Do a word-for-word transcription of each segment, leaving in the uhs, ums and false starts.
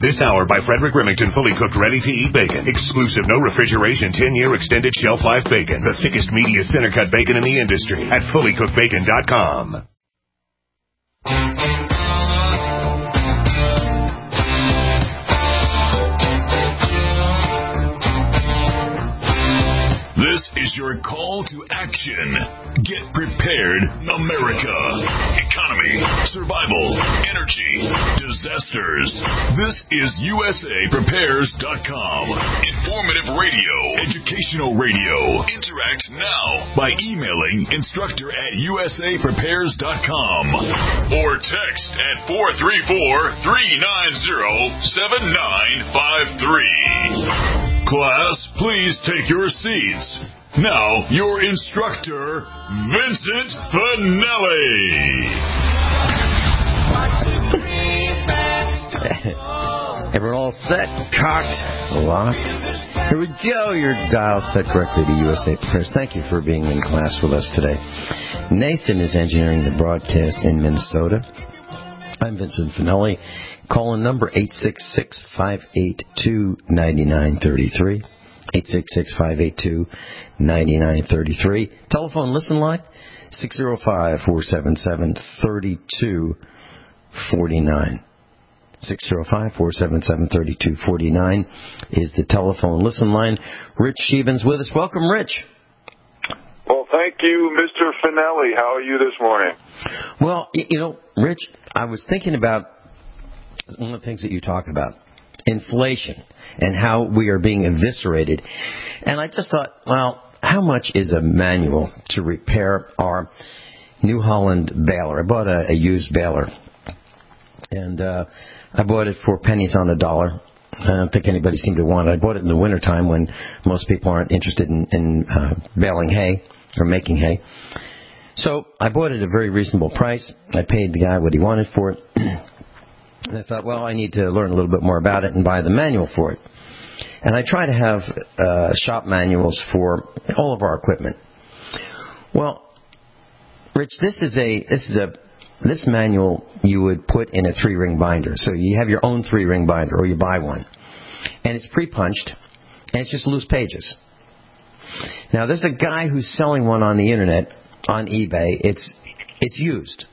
This hour by Frederick Remington, fully cooked, ready-to-eat bacon. Exclusive, no refrigeration, ten-year extended shelf life bacon. The thickest, meatiest, center-cut bacon in the industry at fully cooked bacon dot com. This is your call to action. Get prepared, America. Economy, survival, energy, disasters. This is U S A Prepares dot com. Informative radio, educational radio. Interact now by emailing instructor at U S A Prepares dot com or text at four three four, three nine zero, seven nine five three. Class, please take your seats. Now, your instructor, Vincent Finelli. Everyone all set, cocked, locked. Here we go. Your dial set correctly to U S A Prepares. Thank you for being in class with us today. Nathan is engineering the broadcast in Minnesota. I'm Vincent Finelli. Call in number eight six six, five eight two, nine nine three three. eight six six, five eight two, nine nine three three. Telephone listen line, six oh five, four seven seven, three two four nine. six oh five, four seven seven, three two four nine is the telephone listen line. Rich Sheehan's with us. Welcome, Rich. Well, thank you, Mister Finelli. How are you this morning? Well, you know, Rich, I was thinking about one of the things that you talk about, inflation, and how we are being eviscerated. And I just thought, well, how much is a manual to repair our New Holland baler? I bought a, a used baler, and uh, I bought it for pennies on the dollar. I don't think anybody seemed to want it. I bought it in the wintertime when most people aren't interested in, in uh, baling hay or making hay. So I bought it at a very reasonable price. I paid the guy what he wanted for it. And I thought, well, I need to learn a little bit more about it and buy the manual for it. And I try to have uh, shop manuals for all of our equipment. Well, Rich, this is a this is a this manual you would put in a three-ring binder. So you have your own three-ring binder, or you buy one, and it's pre-punched, and it's just loose pages. Now, there's a guy who's selling one on the internet, on eBay. It's it's used.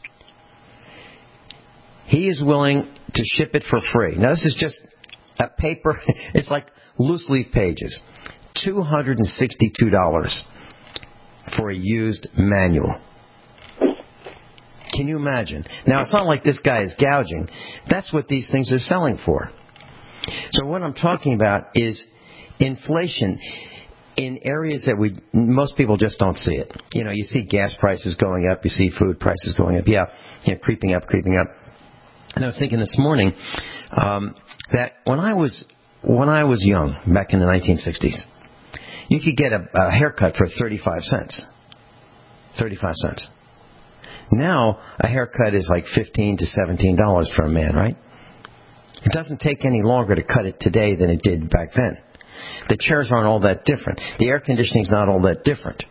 He is willing to ship it for free. Now, this is just a paper. It's like loose leaf pages. two hundred sixty-two dollars for a used manual. Can you imagine? Now, it's not like this guy is gouging. That's what these things are selling for. So what I'm talking about is inflation in areas that we most people just don't see it. You know, you see gas prices going up. You see food prices going up. Yeah, you know, creeping up, creeping up. And I was thinking this morning um, that when I was when I was young, back in the nineteen sixties, you could get a, a haircut for thirty-five cents. thirty-five cents. Now, a haircut is like fifteen to seventeen dollars for a man, right? It doesn't take any longer to cut it today than it did back then. The chairs aren't all that different. The air conditioning's not all that different.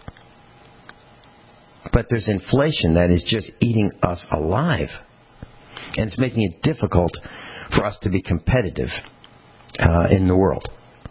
But there's inflation that is just eating us alive. And it's making it difficult for us to be competitive uh, in the world.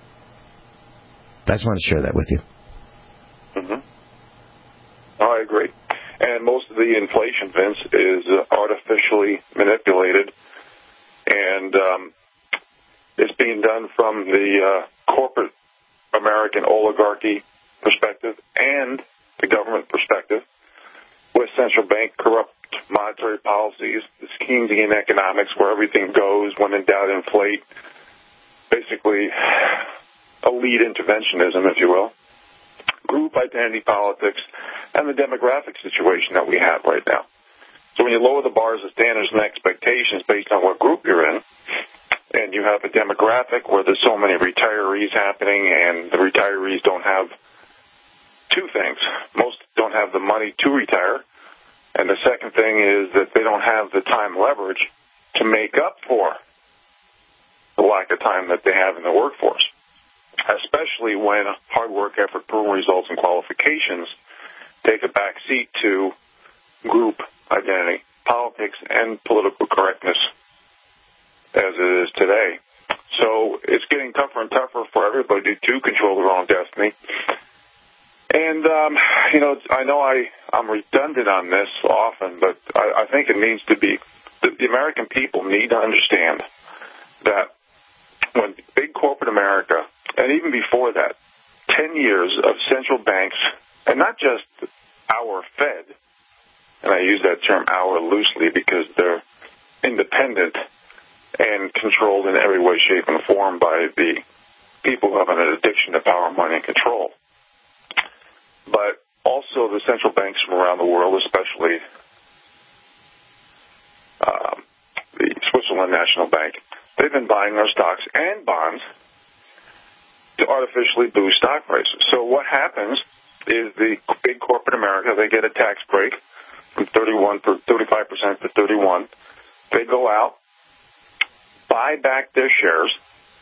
I just want to share that with you. Mm-hmm. Oh, I agree. And most of the inflation, Vince, is uh, artificially manipulated. And um, it's being done from the uh, corporate American oligarchy perspective and the government perspective, with central bank corrupt monetary policies, this Keynesian economics where everything goes, when in doubt, inflate. Basically, elite interventionism, if you will. Group identity politics, and the demographic situation that we have right now. So when you lower the bars of standards and expectations based on what group you're in, and you have a demographic where there's so many retirees happening, and the retirees don't have two things. Most don't have the money to retire, and the second thing is that they don't have the time leverage to make up for the lack of time that they have in the workforce, especially when hard work, effort, proven results, and qualifications take a back seat to group identity, politics, and political correctness as it is today. to control their own destiny. And, um, you know, I know I, I'm redundant on this often, but I, I think it needs to be, the, the American people need to understand that when big corporate America, and even before that, ten years of central banks, and not just our Fed, and I use that term our loosely because they're independent and controlled in every way, shape, and form by the people who have an addiction to power, money, and control. But also the central banks from around the world, especially um, the Switzerland National Bank, they've been buying our stocks and bonds to artificially boost stock prices. So what happens is the big corporate America, they get a tax break from thirty-one, thirty-five percent to thirty-one. They go out, buy back their shares.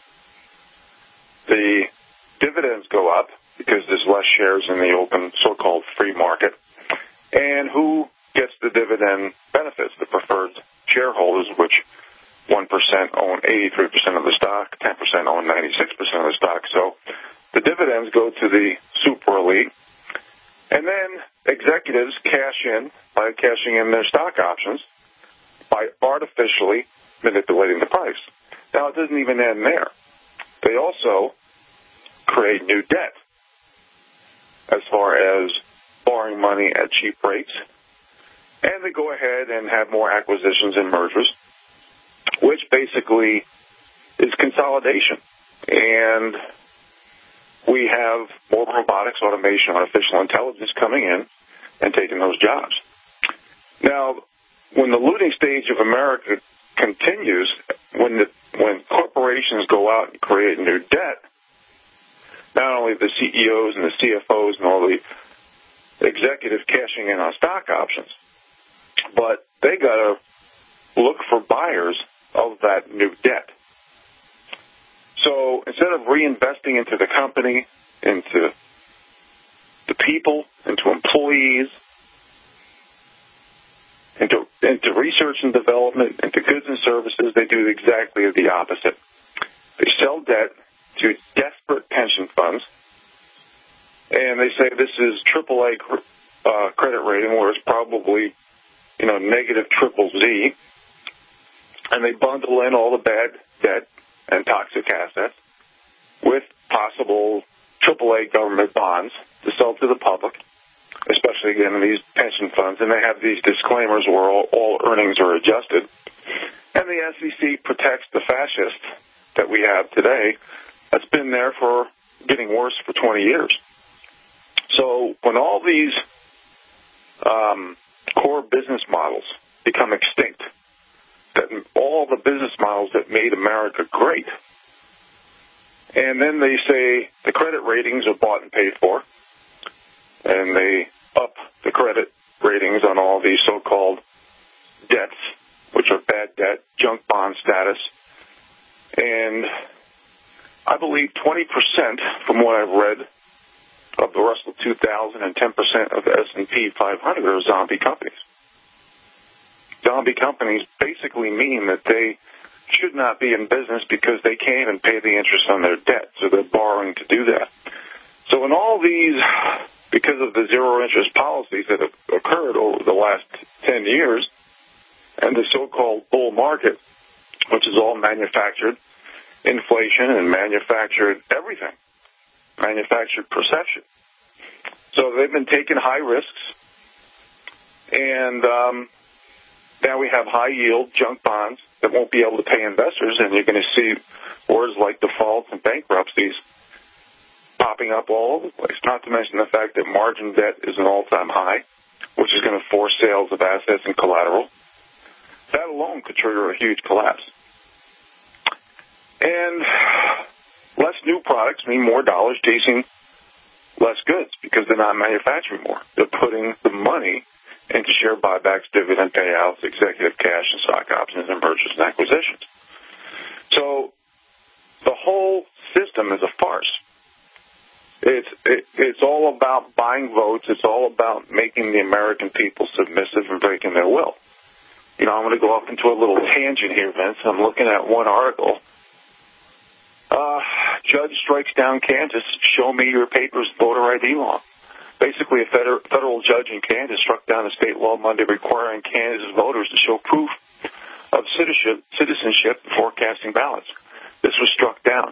The dividends go up because there's less shares in the open so-called free market. And who gets the dividend benefits? The preferred shareholders, which one percent own eighty-three percent of the stock, ten percent own ninety-six percent of the stock. So the dividends go to the super elite. And then executives cash in by cashing in their stock options by artificially manipulating the price. Now, it doesn't even end there. They also create new debt as far as borrowing money at cheap rates. And they go ahead and have more acquisitions and mergers, which basically is consolidation. And we have more robotics, automation, artificial intelligence coming in and taking those jobs. Now, when the looting stage of America continues, when the, when corporations go out and create new debt, not only the C E Os and the C F Os and all the executives cashing in on stock options, but they got to look for buyers of that new debt. So instead of reinvesting into the company, into the people, into employees, into, into research and development, into goods and services, they do exactly the opposite. They sell debt to desperate pension funds, and they say this is triple A uh, credit rating, where it's probably, you know, negative triple Z, and they bundle in all the bad debt and toxic assets with possible triple A government bonds to sell to the public, especially, again, in these pension funds. And they have these disclaimers where all, all earnings are adjusted. And the S E C protects the fascists that we have today. That's been there for getting worse for twenty years. So when all these um, core business models become extinct, that all the business models that made America great, and then they say the credit ratings are bought and paid for, and they up the credit ratings on all these so-called debts, which are bad debt, junk bond status, and I believe twenty percent, from what I've read, of the Russell two thousand and ten percent of the S and P five hundred are zombie companies. Zombie companies basically mean that they should not be in business because they can't even pay the interest on their debt, so they're borrowing to do that. So in all these, because of the zero interest policies that have occurred over the last ten years, and the so-called bull market, which is all manufactured inflation and manufactured everything, manufactured perception. So they've been taking high risks, and um, now we have high-yield junk bonds that won't be able to pay investors, and you're going to see words like defaults and bankruptcies popping up all over the place, not to mention the fact that margin debt is an all-time high, which is going to force sales of assets and collateral. That alone could trigger a huge collapse. And less new products mean more dollars chasing less goods because they're not manufacturing more. They're putting the money into share buybacks, dividend payouts, executive cash, and stock options, and mergers and acquisitions. So the whole system is a farce. It's it, it's all about buying votes. It's all about making the American people submissive and breaking their will. You know, I'm going to go off into a little tangent here, Vince. I'm looking at one article. Uh, judge strikes down Kansas, show me your papers, voter I D law. Basically, a federal, federal judge in Kansas struck down a state law Monday requiring Kansas voters to show proof of citizenship, citizenship before casting ballots. This was struck down.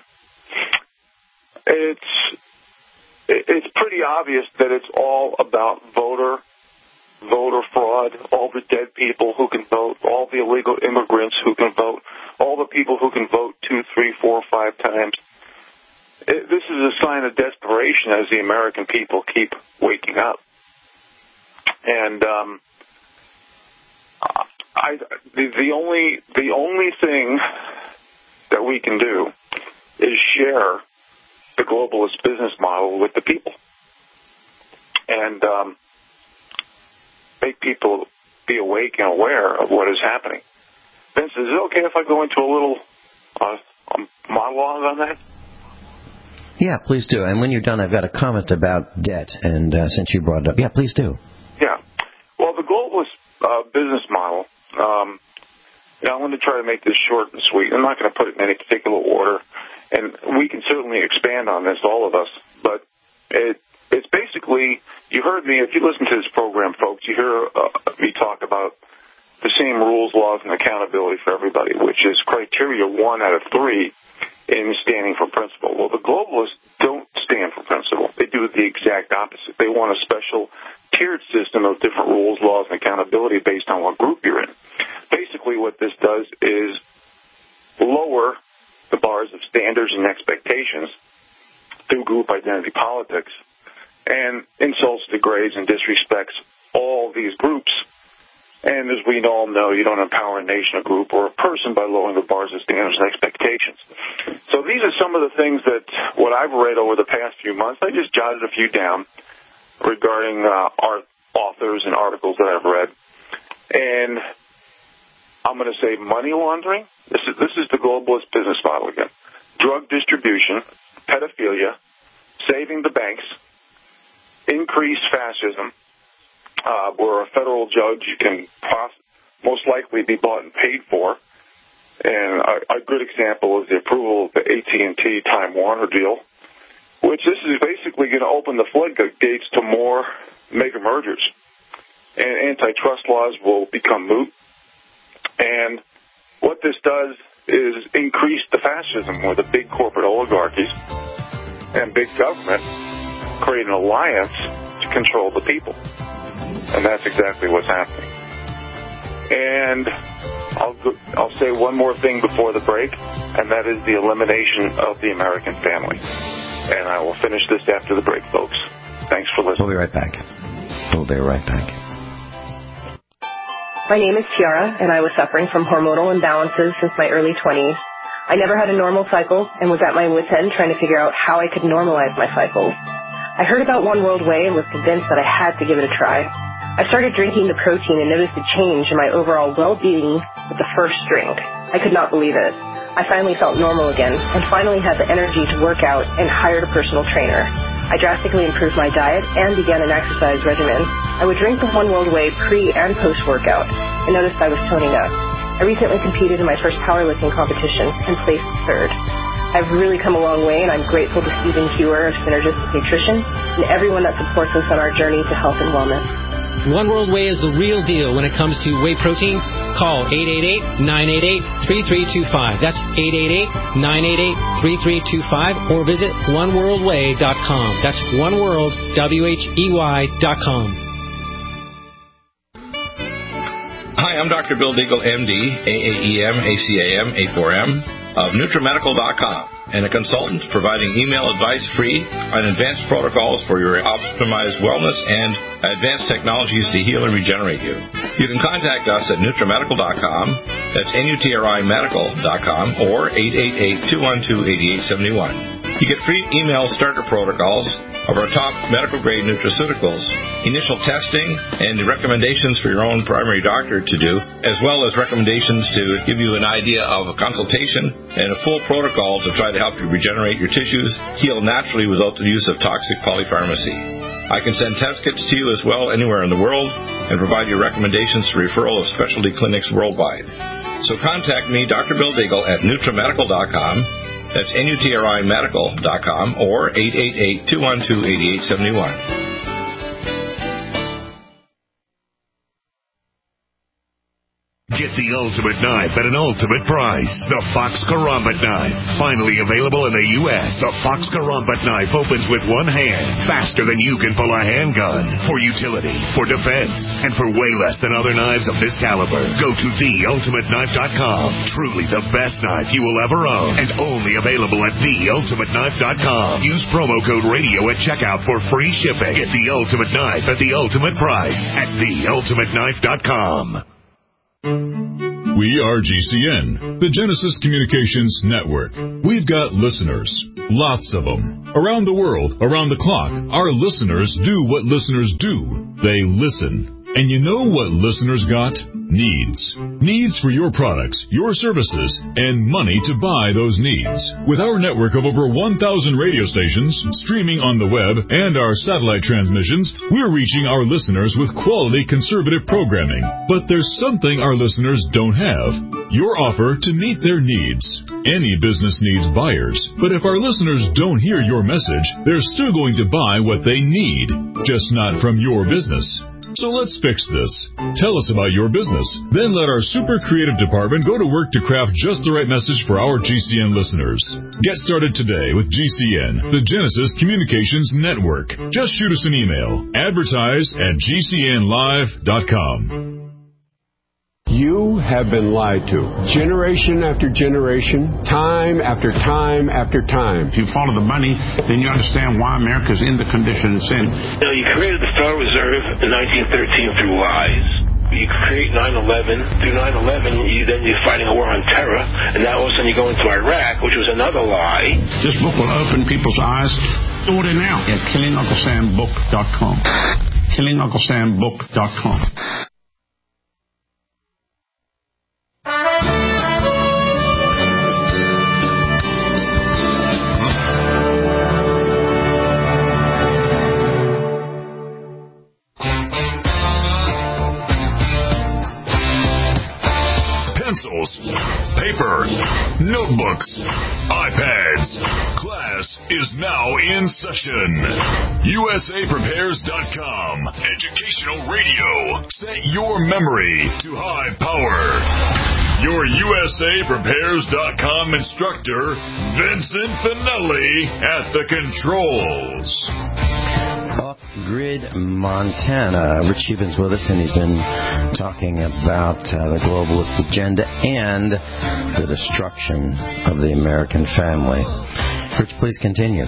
It's it's pretty obvious that it's all about voter voter fraud, all the dead people who can vote, all the illegal immigrants who can vote, all the people who can vote two, three, four, five times. It, this is a sign of desperation as the American people keep waking up. And um, I, the, the only the only thing that we can do is share the globalist business model with the people, and um, make people be awake and aware of what is happening. Vince, is it okay if I go into a little uh, um, monologue on that? Yeah, please do. And when you're done, I've got a comment about debt, and uh, since you brought it up, yeah, please do. Yeah. Well, the globalist uh, business model, um, you know, I'm going to try to make this short and sweet. I'm not going to put it in any particular order, and we can certainly expand on this, all of us, but it it's basically, you heard me, if you listen to this program, folks, you hear uh, me talk about the same rules, laws, and accountability for everybody, which is criteria one out of three in standing for principle. Well, the globalists don't stand for principle. They do the exact opposite. They want a special tiered system of different rules, laws, and accountability based on what group you're in. Basically, what this does is lower the bars of standards and expectations through group identity politics, and insults, degrades, and disrespects all these groups. And as we all know, you don't empower a nation, a group, or a person by lowering the bars of standards and expectations. So these are some of the things that what I've read over the past few months. I just jotted a few down regarding uh, art authors and articles that I've read. And I'm going to say money laundering. This is this is the globalist business model again. Drug distribution, pedophilia, saving the banks, increased fascism, uh, where a federal judge can poss- most likely be bought and paid for. And a, a good example is the approval of the A T and T Time Warner deal, which this is basically going to open the floodgates to more mega mergers. And antitrust laws will become moot. And what this does is increase the fascism where the big corporate oligarchies and big government create an alliance to control the people. And that's exactly what's happening. And I'll go, I'll say one more thing before the break, and that is the elimination of the American family. And I will finish this after the break, folks. Thanks for listening. We'll be right back. We'll be right back. My name is Tiara, and I was suffering from hormonal imbalances since my early twenties. I never had a normal cycle and was at my wit's end trying to figure out how I could normalize my cycles. I heard about One World Way and was convinced that I had to give it a try. I started drinking the protein and noticed a change in my overall well-being with the first drink. I could not believe it. I finally felt normal again and finally had the energy to work out and hired a personal trainer. I drastically improved my diet and began an exercise regimen. I would drink the One World Way pre- and post-workout and noticed I was toning up. I recently competed in my first powerlifting competition and placed third. I've really come a long way, and I'm grateful to Stephen Hewer of Synergistic Nutrition and everyone that supports us on our journey to health and wellness. One World Way is the real deal when it comes to whey protein. Call eight eight eight, nine eight eight, three three two five. That's eight eight eight, nine eight eight, three three two five. Or visit one world way dot com. That's oneworld, W H E Y dot com. Hi, I'm Doctor Bill Deagle, M D, A A E M, A C A M, A four M, of NutriMedical dot com, and a consultant providing email advice free on advanced protocols for your optimized wellness and advanced technologies to heal and regenerate you. You can contact us at NutriMedical dot com, that's N U T R I Medical dot com, or eight eight eight, two one two, eight eight seven one. You get free email starter protocols of our top medical-grade nutraceuticals, initial testing, and recommendations for your own primary doctor to do, as well as recommendations to give you an idea of a consultation and a full protocol to try to help you regenerate your tissues, heal naturally without the use of toxic polypharmacy. I can send test kits to you as well anywhere in the world and provide you recommendations for referral of specialty clinics worldwide. So contact me, Doctor Bill Deagle, at NutriMedical dot com. That's N U T R I medical dot com or eight eight eight, two one two, eight eight seven one. Get the ultimate knife at an ultimate price. The Fox Karambit knife. Finally available in the U S The Fox Karambit knife opens with one hand, faster than you can pull a handgun. For utility, for defense, and for way less than other knives of this caliber. Go to the ultimate knife dot com. Truly the best knife you will ever own. And only available at the ultimate knife dot com. Use promo code radio at checkout for free shipping. Get the ultimate knife at the ultimate price at the ultimate knife dot com. We are G C N, the Genesis Communications Network. We've got listeners, lots of them. Around the world, around the clock, our listeners do what listeners do. They listen. And you know what listeners got? Needs. Needs for your products, your services, and money to buy those needs. With our network of over one thousand radio stations, streaming on the web, and our satellite transmissions, we're reaching our listeners with quality conservative programming. But there's something our listeners don't have. Your offer to meet their needs. Any business needs buyers, but if our listeners don't hear your message, they're still going to buy what they need, just not from your business. So let's fix this. Tell us about your business. Then let our super creative department go to work to craft just the right message for our G C N listeners. Get started today with G C N, the Genesis Communications Network. Just shoot us an email. Advertise at G C N live dot com. You have been lied to. Generation after generation, time after time after time. If you follow the money, then you understand why America's in the condition it's in. You know, you created the Federal Reserve in nineteen thirteen through lies. You create nine eleven. Through nine eleven, you, then you're fighting a war on terror, and now all of a sudden you go into Iraq, which was another lie. This book will open people's eyes. Order now at killing uncle sam book dot com. killing uncle sam book dot com. Pencils, paper, notebooks, iPads. Class is now in session. U S A prepares dot com. Educational radio. Set your memory to high power. Your U S A prepares dot com instructor, Vincent Finelli, at the controls. Off-grid Montana. Rich Cuban's with us, and he's been talking about uh, the globalist agenda and the destruction of the American family. Rich, please continue.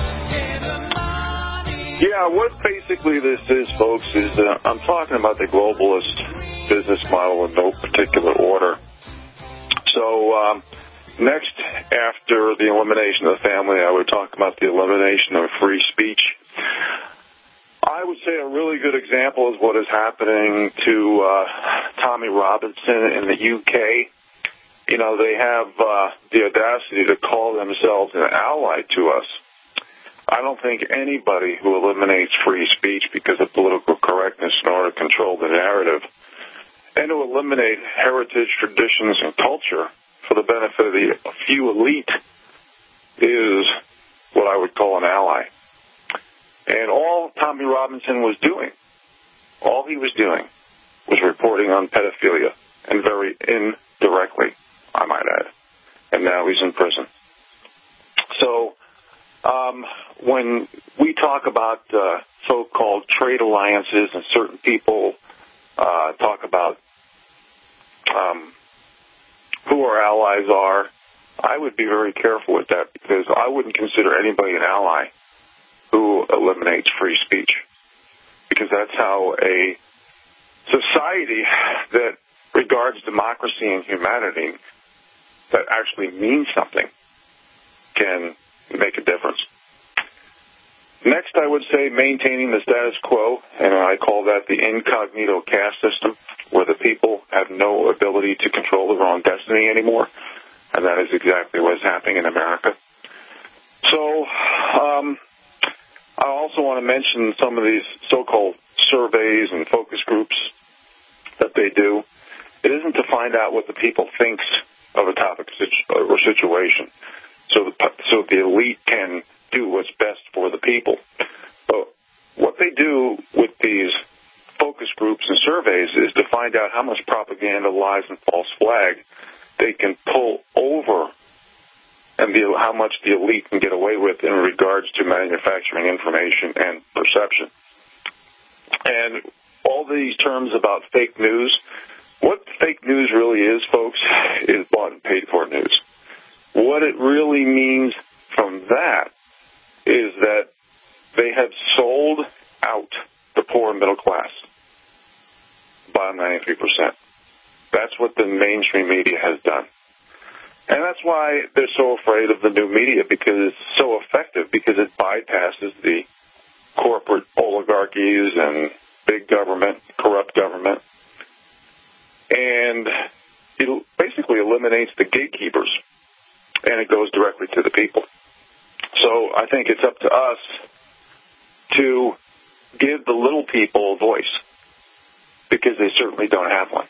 Yeah, what basically this is, folks, is uh, I'm talking about the globalist business model in no particular order. So um, next, after the elimination of the family, I would talk about the elimination of free speech. I would say a really good example is what is happening to uh, Tommy Robinson in the U K. You know, they have uh, the audacity to call themselves an ally to us. I don't think anybody who eliminates free speech because of political correctness in order to control the narrative and to eliminate heritage, traditions, and culture for the benefit of the few elite is what I would call an ally. And all Tommy Robinson was doing, all he was doing, was reporting on pedophilia, and very indirectly, I might add. And now he's in prison. So um, when we talk about uh, so-called trade alliances and certain people uh, talk about um, who our allies are, I would be very careful with that because I wouldn't consider anybody an ally who eliminates free speech, because that's how a society that regards democracy and humanity that actually means something can make a difference. Next, I would say maintaining the status quo, and I call that the incognito caste system, where the people have no ability to control their own destiny anymore, and that is exactly what is happening in America. So, um... I also want to mention some of these so-called surveys and focus groups that they do. It isn't to find out what the people thinks of a topic or situation. So the so the elite can do what's best for the people. But what they do with these focus groups and surveys is to find out how much propaganda, lies, and false flag they can pull over and the, how much the elite can get away with in regards to manufacturing information and perception. And all these terms about fake news, what fake news really is, folks, is bought and paid for news. What it really means from that is that they have sold out the poor and middle class by ninety-three percent. That's what the mainstream media has done. And that's why they're so afraid of the new media, because it's so effective, because it bypasses the corporate oligarchies and big government, corrupt government, and it basically eliminates the gatekeepers, and it goes directly to the people. So I think it's up to us to give the little people a voice, because they certainly don't have one.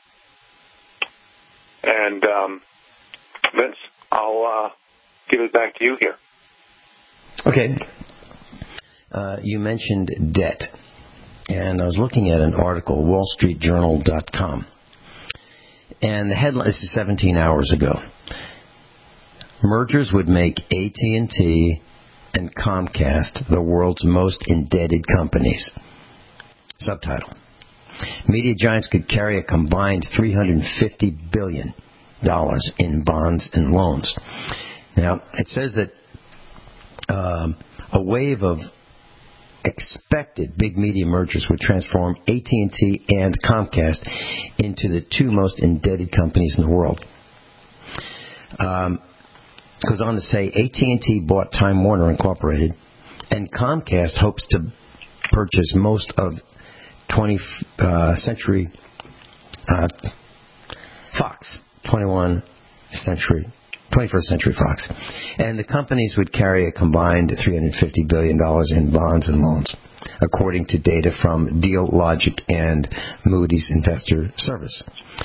And, um, Vince, I'll uh, give it back to you here. Okay. Uh, you mentioned debt. And I was looking at an article, wall street journal dot com. And the headline, this is seventeen hours ago. Mergers would make A T and T and Comcast the world's most indebted companies. Subtitle. Media giants could carry a combined three hundred fifty billion dollars in bonds and loans. Now, it says that um, a wave of expected big media mergers would transform A T and T and Comcast into the two most indebted companies in the world. Um, it goes on to say A T and T bought Time Warner Incorporated, and Comcast hopes to purchase most of twentieth century uh, Fox, twenty-one century, twenty-first century Fox. And the companies would carry a combined three hundred fifty billion dollars in bonds and loans, according to data from Dealogic and Moody's Investor Service.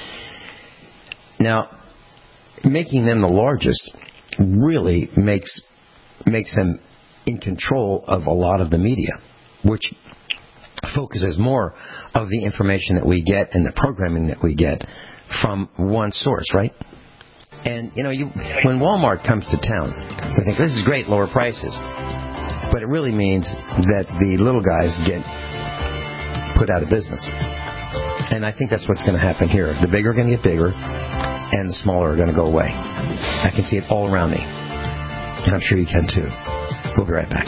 Now, making them the largest really makes makes them in control of a lot of the media, which focuses more of the information that we get and the programming that we get from one source, right? And, you know, you, when Walmart comes to town, we think, this is great, lower prices. But it really means that the little guys get put out of business. And I think that's what's going to happen here. The bigger are going to get bigger, and the smaller are going to go away. I can see it all around me. And I'm sure you can too. We'll be right back.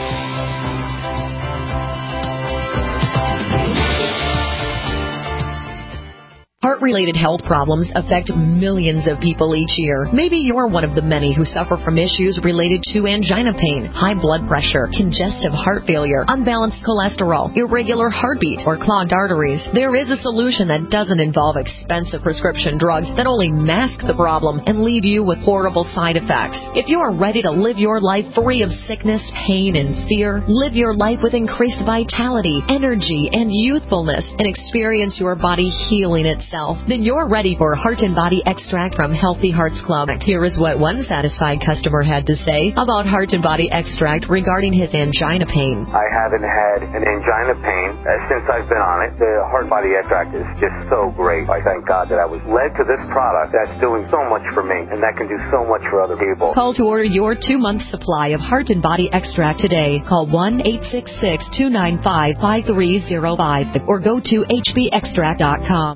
Heart-related health problems affect millions of people each year. Maybe you're one of the many who suffer from issues related to angina pain, high blood pressure, congestive heart failure, unbalanced cholesterol, irregular heartbeat, or clogged arteries. There is a solution that doesn't involve expensive prescription drugs that only mask the problem and leave you with horrible side effects. If you are ready to live your life free of sickness, pain, and fear, live your life with increased vitality, energy, and youthfulness, and experience your body healing itself, then you're ready for Heart and Body Extract from Healthy Hearts Club. Here is what one satisfied customer had to say about Heart and Body Extract regarding his angina pain. I haven't had an angina pain uh, since I've been on it. The Heart and Body Extract is just so great. I thank God that I was led to this product that's doing so much for me, and that can do so much for other people. Call to order your two-month supply of Heart and Body Extract today. Call one eight six six, two nine five, five three zero five or go to H B extract dot com.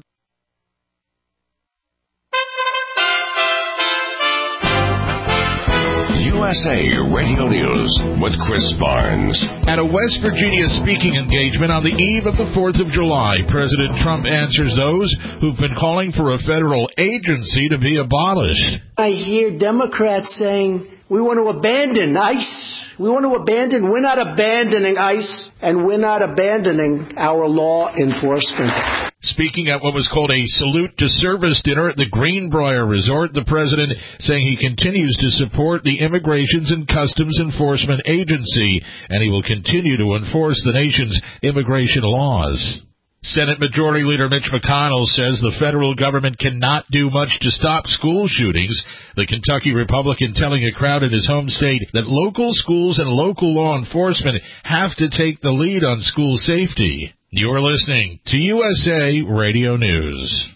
U S A Radio News with Chris Barnes. At a West Virginia speaking engagement on the eve of the fourth of July, President Trump answers those who've been calling for a federal agency to be abolished. I hear Democrats saying, we want to abandon ICE. We want to abandon. We're not abandoning ICE, and we're not abandoning our law enforcement. Speaking at what was called a salute to service dinner at the Greenbrier Resort, the president saying he continues to support the Immigrations and Customs Enforcement Agency, and he will continue to enforce the nation's immigration laws. Senate Majority Leader Mitch McConnell says the federal government cannot do much to stop school shootings. The Kentucky Republican telling a crowd in his home state that local schools and local law enforcement have to take the lead on school safety. You're listening to U S A Radio News.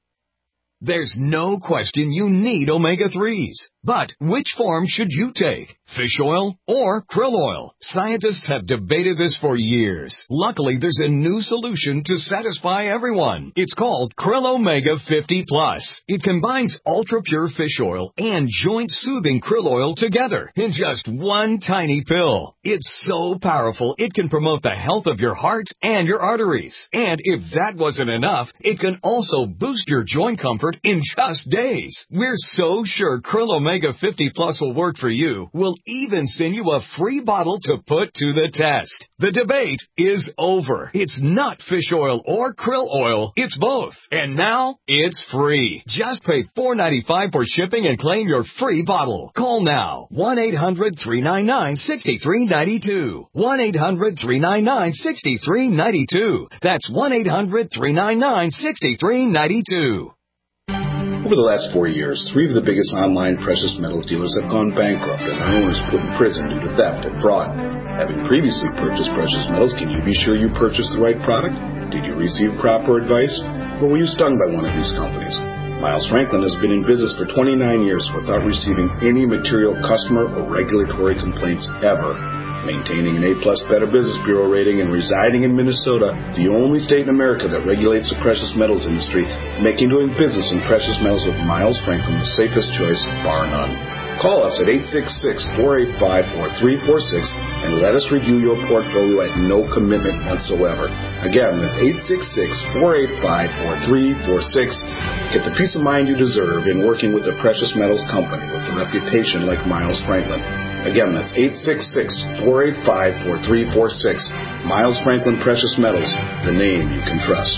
There's no question you need omega threes. But which form should you take? Fish oil or krill oil? Scientists have debated this for years. Luckily, there's a new solution to satisfy everyone. It's called Krill Omega fifty plus. It combines ultra-pure fish oil and joint-soothing krill oil together in just one tiny pill. It's so powerful, it can promote the health of your heart and your arteries. And if that wasn't enough, it can also boost your joint comfort in just days. We're so sure Krill Omega fifty plus will work for you. We'll even send you a free bottle to put to the test. The debate is over. It's not fish oil or krill oil. It's both. And now it's free. Just pay four dollars and ninety-five cents for shipping and claim your free bottle. Call now. one eight hundred three nine nine six three nine two. one eight hundred three nine nine six three nine two. That's one eight hundred three nine nine six three nine two. Over the last four years, three of the biggest online precious metals dealers have gone bankrupt and their owners put in prison due to theft and fraud. Having previously purchased precious metals, can you be sure you purchased the right product? Did you receive proper advice? Or were you stung by one of these companies? Miles Franklin has been in business for twenty-nine years without receiving any material customer or regulatory complaints ever. Maintaining an A-plus Better Business Bureau rating and residing in Minnesota, the only state in America that regulates the precious metals industry, making doing business in precious metals with Miles Franklin the safest choice, bar none. Call us at eight six six, four eight five, four three four six and let us review your portfolio at no commitment whatsoever. Again, that's eight six six, four eight five, four three four six. Get the peace of mind you deserve in working with a precious metals company with a reputation like Miles Franklin. Again, that's eight six six, four eight five, four three four six. Miles Franklin Precious Metals, the name you can trust.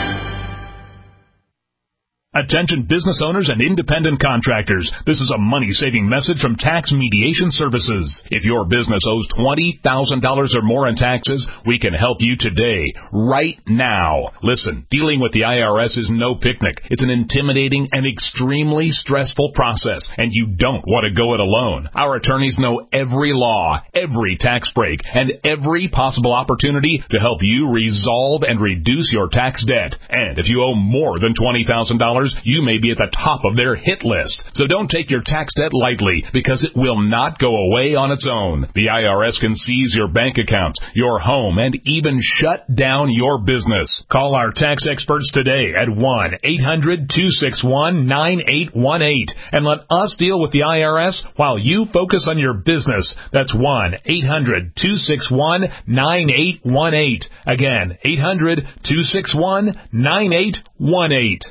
Attention business owners and independent contractors. This is a money-saving message from Tax Mediation Services. If your business owes twenty thousand dollars or more in taxes, we can help you today, right now. Listen, dealing with the I R S is no picnic. It's an intimidating and extremely stressful process, and you don't want to go it alone. Our attorneys know every law, every tax break, and every possible opportunity to help you resolve and reduce your tax debt. And if you owe more than twenty thousand dollars, you may be at the top of their hit list. So don't take your tax debt lightly, because it will not go away on its own. The I R S can seize your bank accounts, your home, and even shut down your business. Call our tax experts today at one eight hundred two six one nine eight one eight and let us deal with the I R S while you focus on your business. That's one eight hundred two six one nine eight one eight. Again, eight hundred two six one nine eight one eight.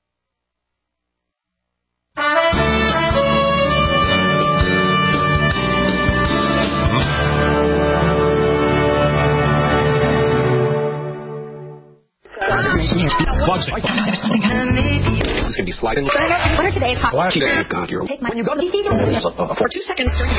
This is going to be sliding. What are today's hot? Well, oh God, you're... Take my... When you go to the for two seconds during...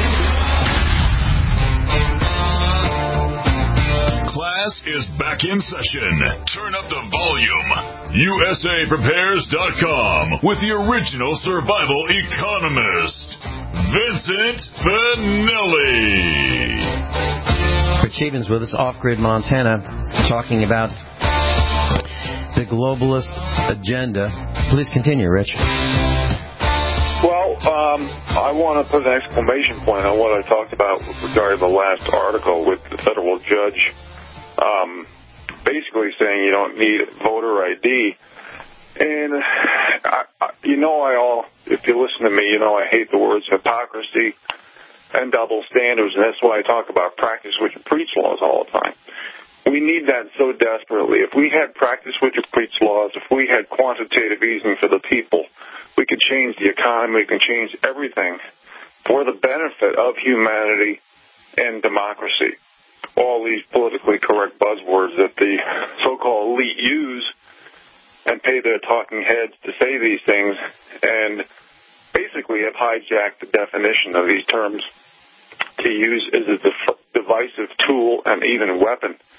Class is back in session. Turn up the volume. U S A Prepares dot com with the original survival economist, Vincent Finelli. Rich Evans with us, Off-Grid Montana, talking about the globalist agenda. Please continue, Rich. Well, um, I want to put an exclamation point on what I talked about regarding the last article with the federal judge um, basically saying you don't need voter I D. And, I, I, you know, I all, if you listen to me, you know I hate the words hypocrisy and double standards, and that's why I talk about practice what you preach laws all the time. We need that so desperately. If we had practice what you preach laws, if we had quantitative easing for the people, we could change the economy, we can change everything for the benefit of humanity and democracy. All these politically correct buzzwords that the so-called elite use and pay their talking heads to say these things and basically have hijacked the definition of these terms to use as a def- divisive tool and even weapon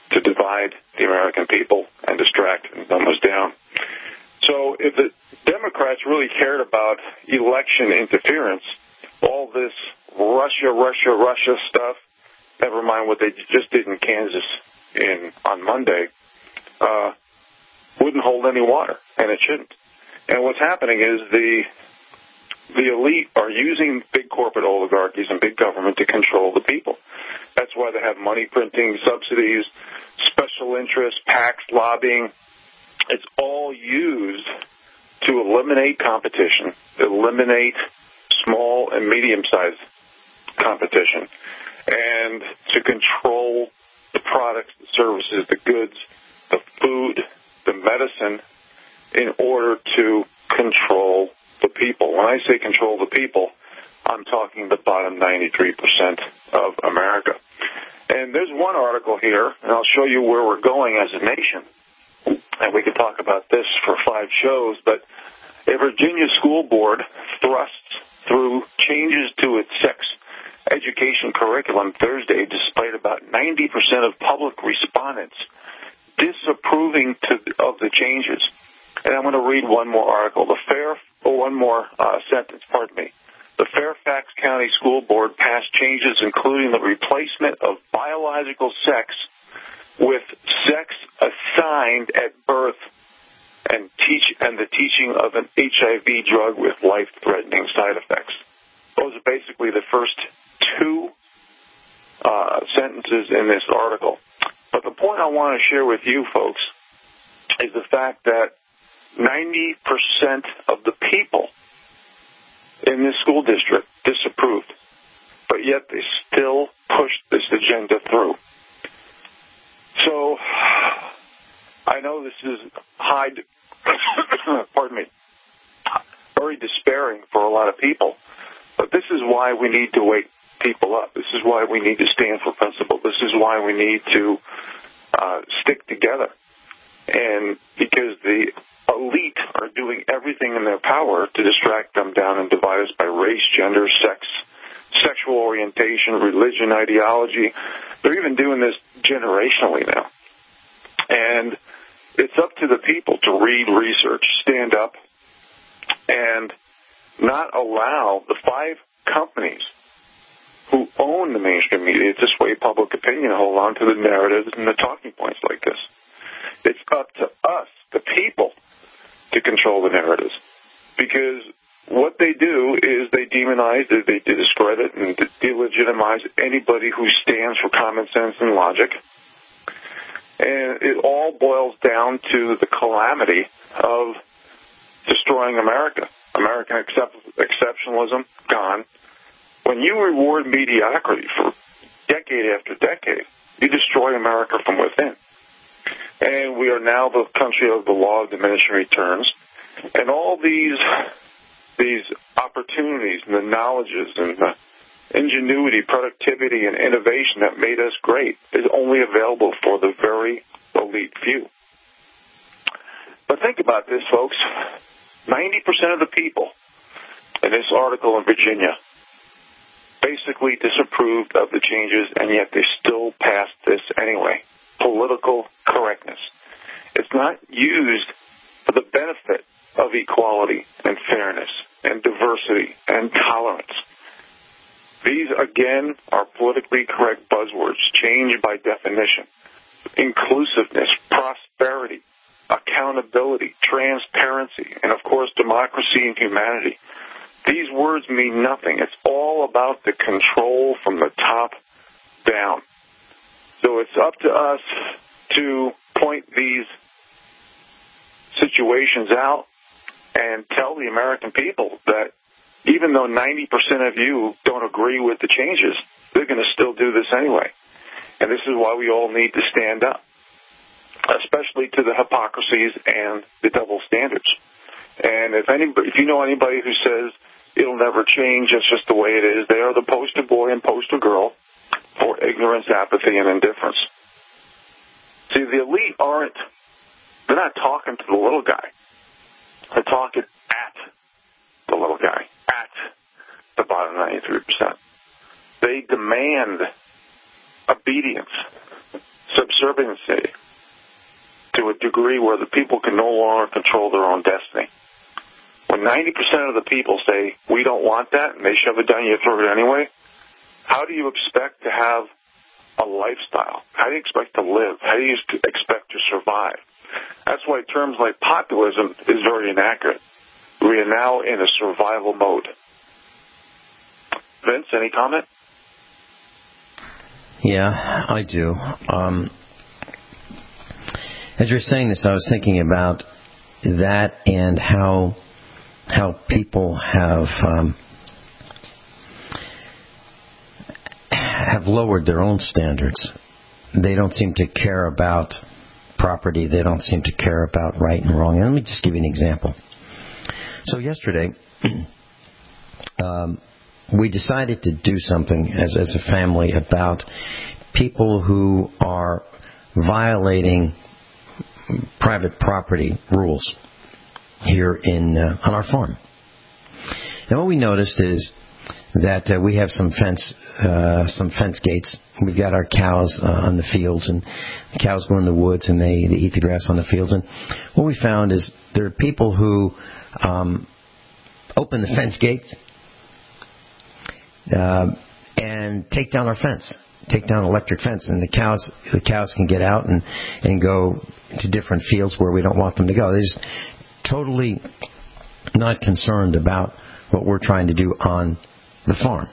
to divide the American people and distract and dumb us down. So if the Democrats really cared about election interference, all this Russia, Russia, Russia stuff, never mind what they just did in Kansas in on Monday, uh, wouldn't hold any water, and it shouldn't. And what's happening is the the elite are using big corporate oligarchies and big government to control the people. That's why they have money printing, subsidies, special interests, PACs, lobbying. It's all used to eliminate competition, eliminate small and medium-sized competition, and to control the products, the services, the goods, the food, the medicine, in order to control the people. When I say control the people, I'm talking the bottom ninety-three percent of America. And there's one article here, and I'll show you where we're going as a nation. And we could talk about this for five shows, but a Virginia school board thrusts through changes to its sex education curriculum Thursday, despite about ninety percent of public respondents disapproving to, of the changes. And I'm going to read one more article. The Fair, or one more uh, sentence, pardon me. The Fairfax County School Board passed changes including the replacement of biological sex with sex assigned at birth and teach and the teaching of an H I V drug with life-threatening side effects. Those are basically the first two uh, sentences in this article. But the point I want to share with you folks is the fact that ninety percent of the people in this school district disapproved, but yet they still pushed this agenda through. So I know this is high, pardon me, very despairing for a lot of people, but this is why we need to wake people up. This is why we need to stand for principle. This is why we need to uh, stick together. And because the elite are doing everything in their power to distract them down and divide us by race, gender, sex, sexual orientation, religion, ideology. They're even doing this generationally now. And it's up to the people to read research, stand up, and not allow the five companies who own the mainstream media to sway public opinion, hold on to the narratives and the talking points like this. It's up to us, the people, to control the narratives. Because what they do is they demonize, they discredit, and delegitimize anybody who stands for common sense and logic. And it all boils down to the calamity of destroying America. American except, exceptionalism, gone. When you reward mediocrity for decade after decade, you destroy America from within. And we are now the country of the law of diminishing returns. And all these these opportunities and the knowledges and the ingenuity, productivity, and innovation that made us great is only available for the very elite few. But think about this, folks. ninety percent of the people in this article in Virginia basically disapproved of the changes, and yet they still passed this anyway. Political correctness. It's not used for the benefit of equality and fairness and diversity and tolerance. These, again, are politically correct buzzwords, changed by definition. Inclusiveness, prosperity, accountability, transparency, and, of course, democracy and humanity. These words mean nothing. It's all about the control from the top down. So it's up to us to point these situations out and tell the American people that even though ninety percent of you don't agree with the changes, they're going to still do this anyway. And this is why we all need to stand up, especially to the hypocrisies and the double standards. And if anybody, if you know anybody who says it'll never change, it's just the way it is, they are the poster boy and poster girl for ignorance, apathy, and indifference. See, the elite aren't, they're not talking to the little guy. They're talking at the little guy, at the bottom ninety-three percent. They demand obedience subserviency to a degree where the people can no longer control their own destiny. When ninety percent of the people say, we don't want that, and they shove it down your throat anyway, how do you expect to have a lifestyle? How do you expect to live? How do you expect to survive? That's why terms like populism is very inaccurate. We are now in a survival mode. Vince, any comment? Yeah, I do. Um, as you're saying this, I was thinking about that and how how people have um, have lowered their own standards. They don't seem to care about property. They don't seem to care about right and wrong. And let me just give you an example. So yesterday, um, we decided to do something as as a family about people who are violating private property rules here in uh, on our farm. And what we noticed is that uh, we have some fence uh, some fence gates. We've got our cows uh, on the fields, and the cows go in the woods and they, they eat the grass on the fields. And what we found is there are people who um, open the fence gates uh, and take down our fence, take down electric fence, and the cows the cows can get out and, and go to different fields where we don't want them to go. They're just totally not concerned about what we're trying to do on the farm.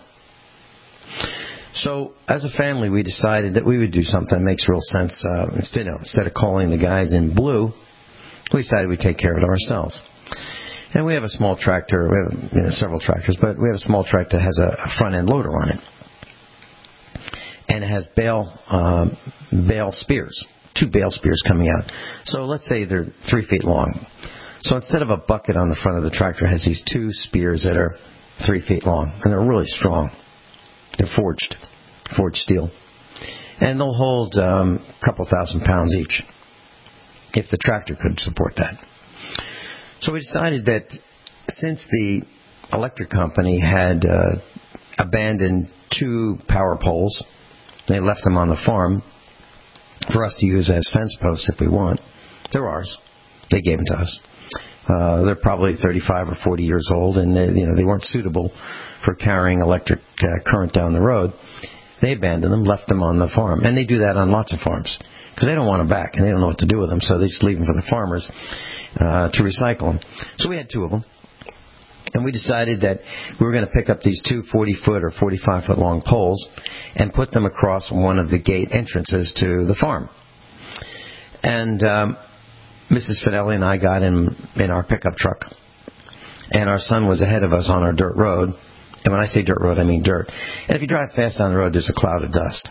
So, as a family, we decided that we would do something that makes real sense. Uh, instead, of, instead of calling the guys in blue, we decided we'd take care of it ourselves. And we have a small tractor. We have you know, several tractors, but we have a small tractor that has a, a front-end loader on it. And it has bale, uh, bale spears, two bale spears coming out. So let's say they're three feet long. So instead of a bucket on the front of the tractor, it has these two spears that are three feet long. And they're really strong. They're forged, forged steel. And they'll hold um, a couple thousand pounds each, if the tractor could support that. So we decided that since the electric company had uh, abandoned two power poles, they left them on the farm for us to use as fence posts if we want. They're ours. They gave them to us. Uh, they're probably thirty-five or forty years old, and they, you know, they weren't suitable for carrying electric uh, current down the road. They abandoned them, left them on the farm. And they do that on lots of farms because they don't want them back and they don't know what to do with them, so they just leave them for the farmers uh, to recycle them. So we had two of them. And we decided that we were going to pick up these two forty-foot or forty-five-foot long poles and put them across one of the gate entrances to the farm. And um, Missus Fidelli and I got in, in our pickup truck. And our son was ahead of us on our dirt road. And when I say dirt road, I mean dirt. And if you drive fast down the road, there's a cloud of dust.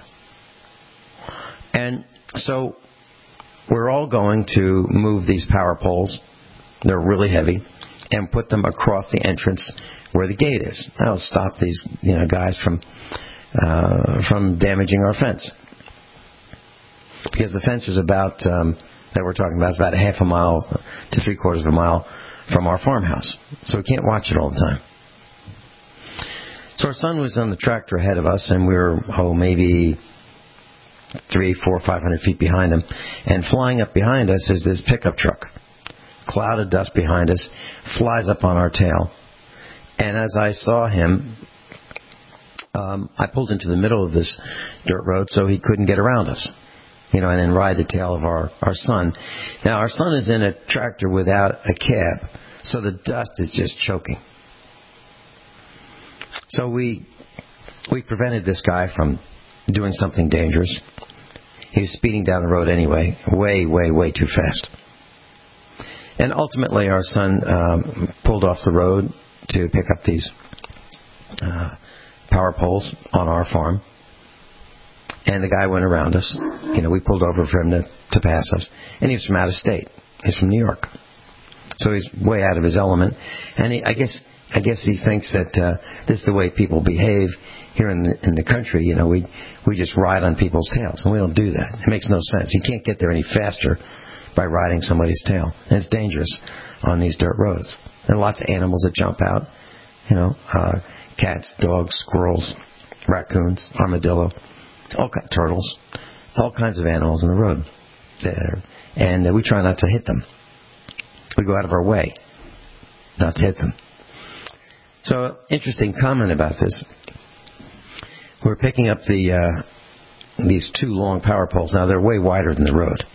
And so we're all going to move these power poles. They're really heavy. And put them across the entrance where the gate is. That'll stop these, you know, guys from uh, from damaging our fence. Because the fence is about um, that we're talking about is about a half a mile to three quarters of a mile from our farmhouse, so we can't watch it all the time. So our son was on the tractor ahead of us, and we were oh maybe three, four, five hundred feet behind him, and flying up behind us is this pickup truck. Cloud of dust behind us, flies up on our tail. And as I saw him, um, I pulled into the middle of this dirt road so he couldn't get around us, you know, and then ride the tail of our, our son. Now, our son is in a tractor without a cab, so the dust is just choking. So we we prevented this guy from doing something dangerous. He was speeding down the road anyway, way, way, way too fast. And ultimately, our son um, pulled off the road to pick up these uh, power poles on our farm. And the guy went around us. You know, we pulled over for him to, to pass us. And he was from out of state. He's from New York. So he's way out of his element. And he, I guess I guess he thinks that uh, this is the way people behave here in the, in the country. You know, we, we just ride on people's tails. And we don't do that. It makes no sense. You can't get there any faster by riding somebody's tail. And it's dangerous on these dirt roads. There are lots of animals that jump out. You know, uh, cats, dogs, squirrels, raccoons, armadillo, all kinds of turtles. all kinds of animals in the road. There. And uh, we try not to hit them. We go out of our way not to hit them. So, interesting comment about this. We're picking up the uh, these two long power poles. Now, they're way wider than the road.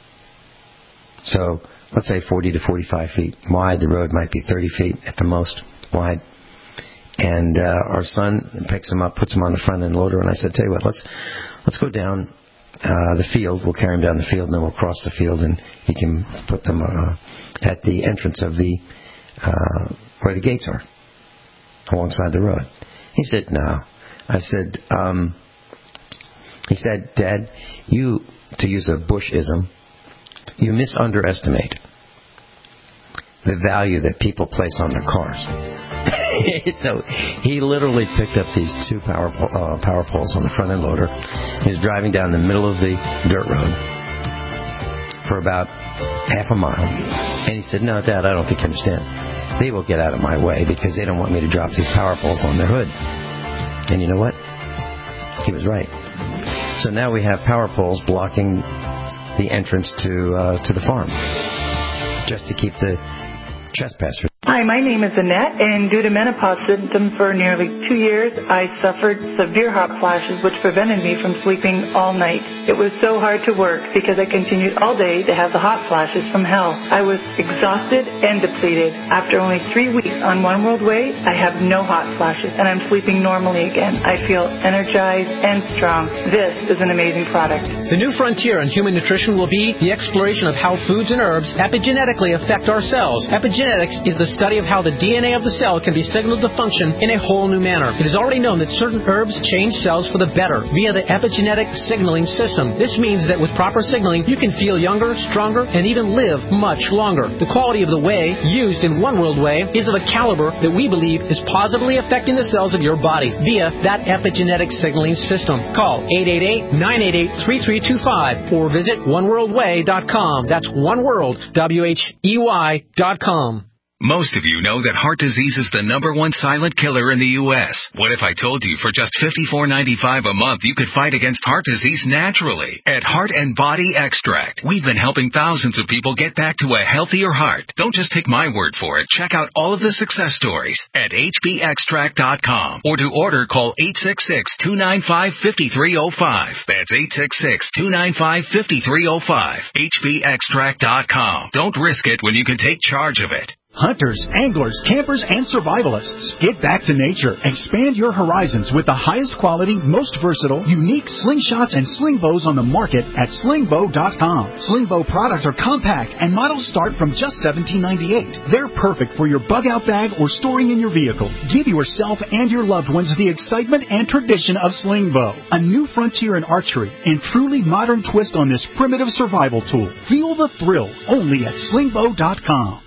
So, let's say forty to forty-five feet wide. The road might be thirty feet at the most wide. And uh, our son picks them up, puts them on the front end loader, and I said, tell you what, let's let's go down uh, the field. We'll carry him down the field, and then we'll cross the field, and he can put them uh, at the entrance of the uh, where the gates are, alongside the road. He said, no. I said, um, he said, Dad, you, to use a Bush-ism, you misunderestimate the value that people place on their cars. So he literally picked up these two power uh, power poles on the front end loader. He was driving down the middle of the dirt road for about half a mile. And he said, no, Dad, I don't think you understand. They will get out of my way because they don't want me to drop these power poles on their hood. And you know what? He was right. So now we have power poles blocking the entrance to uh, to the farm, just to keep the trespassers. Hi, my name is Annette, and due to menopause symptoms for nearly two years, I suffered severe hot flashes which prevented me from sleeping all night. It was so hard to work because I continued all day to have the hot flashes from hell. I was exhausted and depleted. After only three weeks on One World Way, I have no hot flashes, and I'm sleeping normally again. I feel energized and strong. This is an amazing product. The new frontier in human nutrition will be the exploration of how foods and herbs epigenetically affect our cells. Epigenetics is the study of how the D N A of the cell can be signaled to function in a whole new manner. It is already known that certain herbs change cells for the better via the epigenetic signaling system. This means that with proper signaling, you can feel younger, stronger, and even live much longer. The quality of the whey used in One World Whey is of a caliber that we believe is positively affecting the cells of your body via that epigenetic signaling system. Call eight eight eight, nine eight eight, three three two five or visit one world way dot com. That's oneworld, W H E Y dot com. Most of you know that heart disease is the number one silent killer in the U S What if I told you for just fifty-four ninety-five a month you could fight against heart disease naturally? At Heart and Body Extract, we've been helping thousands of people get back to a healthier heart. Don't just take my word for it. Check out all of the success stories at H B extract dot com. Or to order, call eight six six, two nine five, five three zero five. That's eight six six, two nine five, five three zero five. H B extract dot com. Don't risk it when you can take charge of it. Hunters, anglers, campers, and survivalists. Get back to nature. Expand your horizons with the highest quality, most versatile, unique slingshots and sling bows on the market at sling bow dot com. Sling bow products are compact and models start from just seventeen ninety-eight. They're perfect for your bug-out bag or storing in your vehicle. Give yourself and your loved ones the excitement and tradition of sling bow. A new frontier in archery and truly modern twist on this primitive survival tool. Feel the thrill only at sling bow dot com.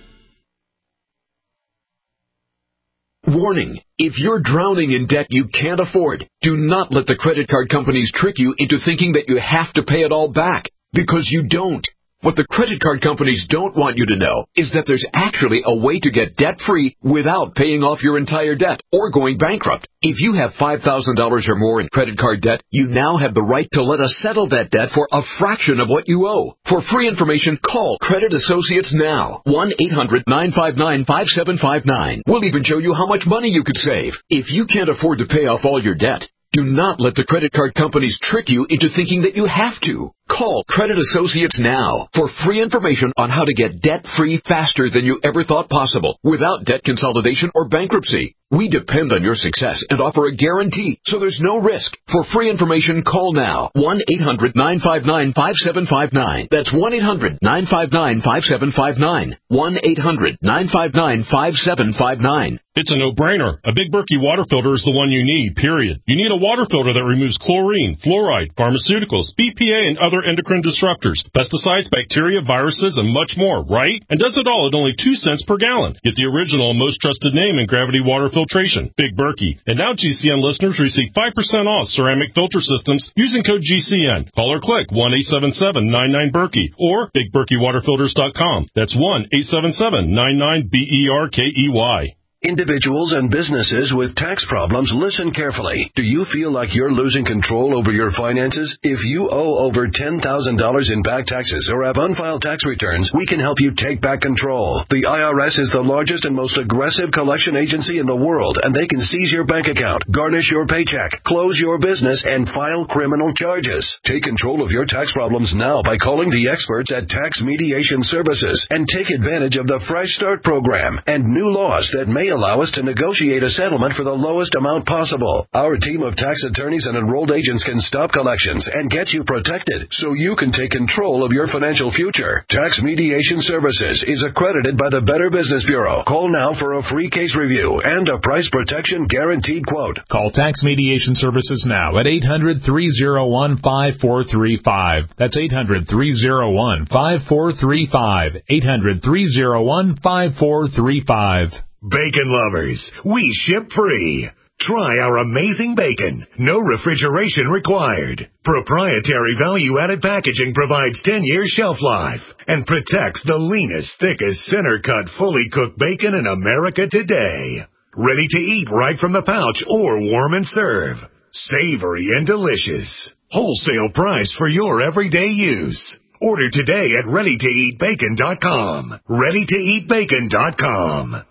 Warning, if you're drowning in debt you can't afford, do not let the credit card companies trick you into thinking that you have to pay it all back, because you don't. What the credit card companies don't want you to know is that there's actually a way to get debt-free without paying off your entire debt or going bankrupt. If you have five thousand dollars or more in credit card debt, you now have the right to let us settle that debt for a fraction of what you owe. For free information, call Credit Associates now. one eight hundred, nine five nine, five seven five nine. We'll even show you how much money you could save. If you can't afford to pay off all your debt, do not let the credit card companies trick you into thinking that you have to. Call Credit Associates now for free information on how to get debt-free faster than you ever thought possible without debt consolidation or bankruptcy. We depend on your success and offer a guarantee, so there's no risk. For free information, call now. one eight hundred, nine five nine, five seven five nine. That's one eight hundred, nine five nine, five seven five nine. one eight hundred, nine five nine, five seven five nine. It's a no-brainer. A Big Berkey water filter is the one you need, period. You need a water filter that removes chlorine, fluoride, pharmaceuticals, B P A, and other endocrine disruptors, pesticides, bacteria, viruses, and much more, right? And does it all at only two cents per gallon. Get the original and most trusted name in gravity water filtration, Big Berkey. And now G C N listeners receive five percent off ceramic filter systems using code G C N. Call or click one eight seven seven, nine nine, Berkey or big berkey water filters dot com. That's one eight seven seven, nine nine, B E R K E Y. Individuals and businesses with tax problems, listen carefully. Do you feel like you're losing control over your finances? If you owe over ten thousand dollars in back taxes or have unfiled tax returns, we can help you take back control. The I R S is the largest and most aggressive collection agency in the world, and they can seize your bank account, garnish your paycheck, close your business, and file criminal charges. Take control of your tax problems now by calling the experts at Tax Mediation Services and take advantage of the Fresh Start program and new laws that may allow us to negotiate a settlement for the lowest amount possible. Our team of tax attorneys and enrolled agents can stop collections and get you protected so you can take control of your financial future. Tax Mediation Services is accredited by the Better Business Bureau. Call now for a free case review and a price protection guaranteed quote. Call Tax Mediation Services now at eight hundred, three oh one, five four three five. That's eight hundred, three oh one, five four three five. eight hundred, three oh one, five four three five. Bacon lovers, we ship free. Try our amazing bacon. No refrigeration required. Proprietary value-added packaging provides ten years shelf life and protects the leanest, thickest, center-cut, fully cooked bacon in America today. Ready to eat right from the pouch or warm and serve. Savory and delicious. Wholesale price for your everyday use. Order today at ready to eat bacon dot com. ready to eat bacon dot com.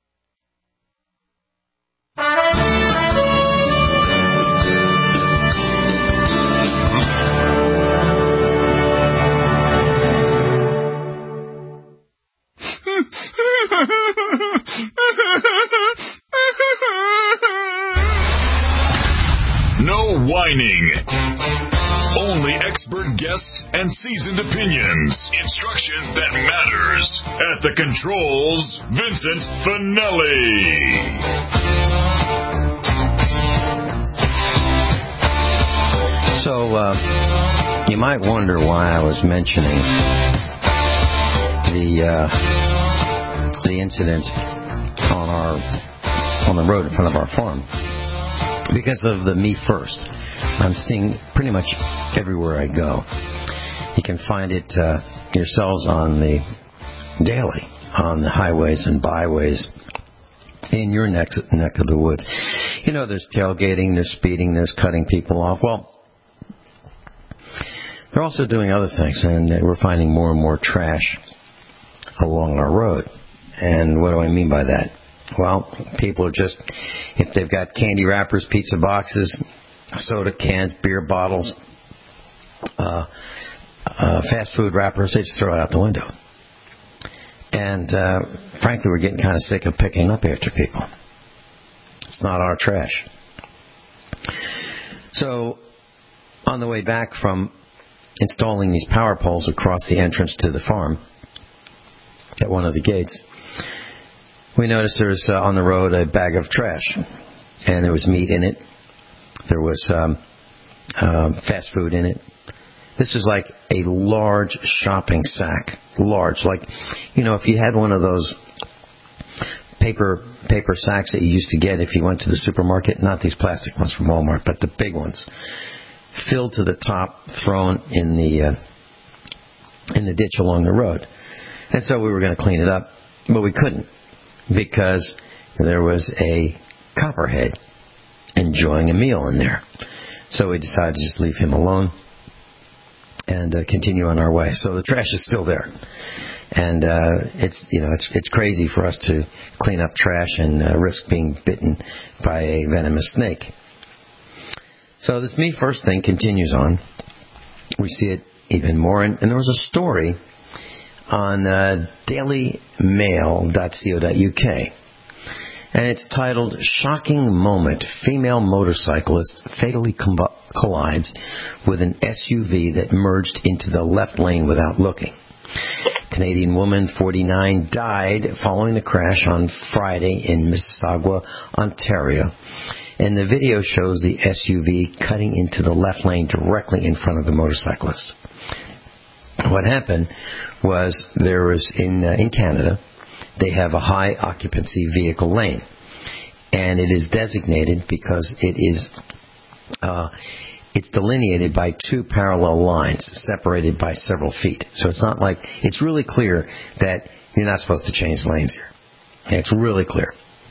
No whining. Only expert guests and seasoned opinions. Instruction that matters. At the controls, Vincent Finelli. So, uh, you might wonder why I was mentioning the uh, the incident on our on the road in front of our farm. Because of the Me First. I'm seeing pretty much everywhere I go. You can find it uh, yourselves on the daily, on the highways and byways in your neck, neck of the woods. You know, there's tailgating, there's speeding, there's cutting people off. Well, they're also doing other things, and we're finding more and more trash along our road. And what do I mean by that? Well, people are just, if they've got candy wrappers, pizza boxes, soda cans, beer bottles, uh, uh, fast food wrappers, they just throw it out the window. And uh, frankly, we're getting kind of sick of picking up after people. It's not our trash. So, on the way back from installing these power poles across the entrance to the farm, at one of the gates, we noticed there's uh, on the road a bag of trash, and there was meat in it. There was um, um, fast food in it. This is like a large shopping sack, large, like, you know, if you had one of those paper paper sacks that you used to get if you went to the supermarket, not these plastic ones from Walmart, but the big ones, filled to the top, thrown in the uh, in the ditch along the road. And so we were going to clean it up, but we couldn't, because there was a copperhead enjoying a meal in there. So we decided to just leave him alone and uh, continue on our way. So the trash is still there, and uh, it's you know it's it's crazy for us to clean up trash and uh, risk being bitten by a venomous snake. So this Me First thing continues on. We see it even more, and, and there was a story on uh, daily mail dot co dot U K. And it's titled, Shocking Moment, Female Motorcyclist Fatally Collides with an S U V that Merged into the Left Lane Without Looking. Canadian woman, forty-nine, died following the crash on Friday in Mississauga, Ontario. And the video shows the S U V cutting into the left lane directly in front of the motorcyclist. What happened was there was, in uh, in Canada, they have a high occupancy vehicle lane. And it is designated because it is uh, it's delineated by two parallel lines separated by several feet. So it's not like, it's really clear that you're not supposed to change lanes here. Okay, it's really clear.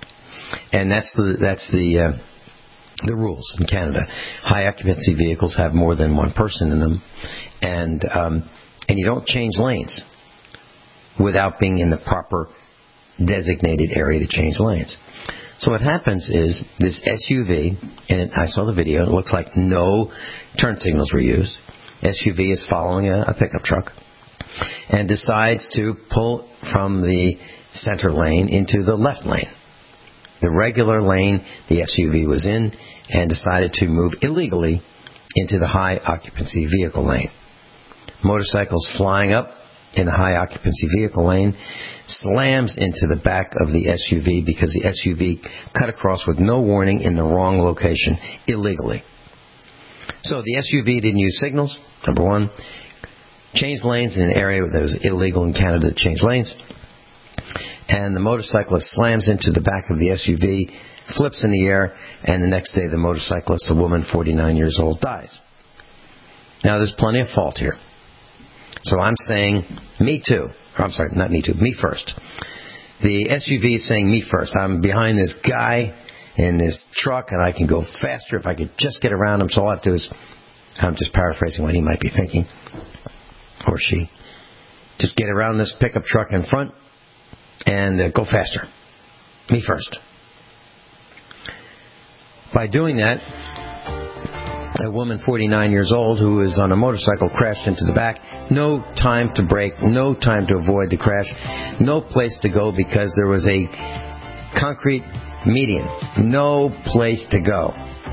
And that's the that's the uh, the rules in Canada. High occupancy vehicles have more than one person in them, and um, and you don't change lanes without being in the proper designated area to change lanes. So what happens is this S U V, and I saw the video, it looks like no turn signals were used. S U V is following a, a pickup truck and decides to pull from the center lane into the left lane. The regular lane the S U V was in, and decided to move illegally into the high occupancy vehicle lane. Motorcycles flying up in the high occupancy vehicle lane, slams into the back of the S U V because the S U V cut across with no warning in the wrong location illegally. So the S U V didn't use signals, number one. Changed lanes in an area that was illegal in Canada to change lanes. And the motorcyclist slams into the back of the S U V, flips in the air, and the next day the motorcyclist, a woman forty-nine years old, dies. Now there's plenty of fault here. So I'm saying, me too. Or I'm sorry, not me too, me first. The S U V is saying me first. I'm behind this guy in this truck, and I can go faster if I could just get around him. So all I have to do is, I'm just paraphrasing what he might be thinking, or she. Just get around this pickup truck in front and uh, go faster. Me first. By doing that, a woman forty-nine years old who was on a motorcycle crashed into the back. No time to brake, no time to avoid the crash, no place to go because there was a concrete median. No place to go.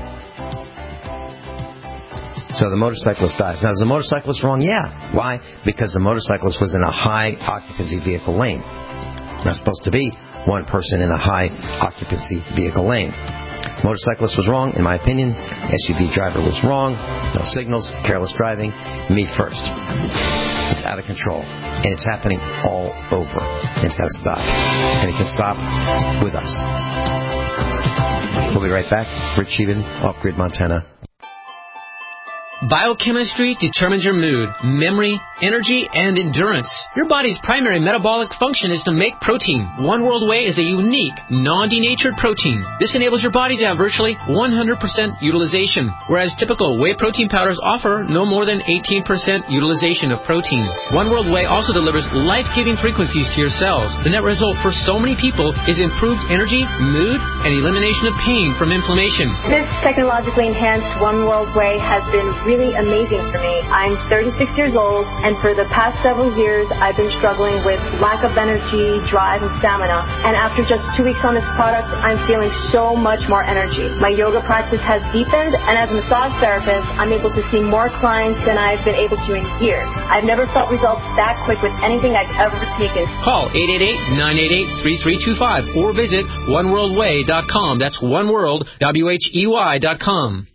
So the motorcyclist dies. Now, is the motorcyclist wrong? Yeah. Why? Because the motorcyclist was in a high occupancy vehicle lane. Not supposed to be one person in a high occupancy vehicle lane. Motorcyclist was wrong, in my opinion. S U V driver was wrong. No signals, careless driving. Me first. It's out of control. And it's happening all over. And it's got to stop. And it can stop with us. We'll be right back. Rich Sheehan, Off Grid Montana. Biochemistry determines your mood, memory, energy, and endurance. Your body's primary metabolic function is to make protein. One World Whey is a unique, non-denatured protein. This enables your body to have virtually one hundred percent utilization, whereas typical whey protein powders offer no more than eighteen percent utilization of protein. One World Whey also delivers life-giving frequencies to your cells. The net result for so many people is improved energy, mood, and elimination of pain from inflammation. This technologically enhanced One World Whey has been really amazing for me. I'm thirty-six years old, and for the past several years, I've been struggling with lack of energy, drive, and stamina. And after just two weeks on this product, I'm feeling so much more energy. My yoga practice has deepened, and as a massage therapist, I'm able to see more clients than I've been able to in years. I've never felt results that quick with anything I've ever taken. Call eight eight eight, nine eight eight, three three two five or visit one world way dot com. That's oneworld, W H E Y dot com.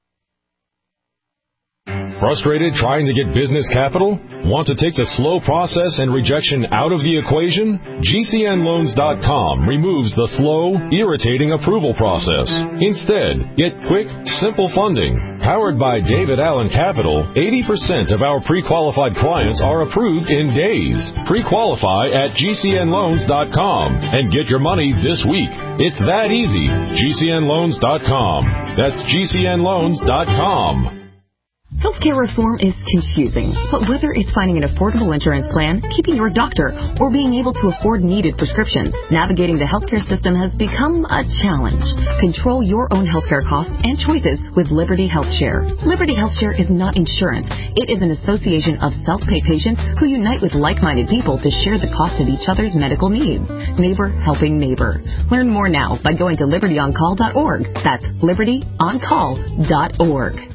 Frustrated trying to get business capital? Want to take the slow process and rejection out of the equation? G C N loans dot com removes the slow, irritating approval process. Instead, get quick, simple funding. Powered by David Allen Capital, eighty percent of our pre-qualified clients are approved in days. Pre-qualify at G C N loans dot com and get your money this week. It's that easy. G C N loans dot com. That's G C N loans dot com. Healthcare reform is confusing, but whether it's finding an affordable insurance plan, keeping your doctor, or being able to afford needed prescriptions, navigating the healthcare system has become a challenge. Control your own healthcare costs and choices with Liberty HealthShare. Liberty HealthShare is not insurance. It is an association of self-pay patients who unite with like-minded people to share the cost of each other's medical needs. Neighbor helping neighbor. Learn more now by going to liberty on call dot org. That's liberty on call dot org.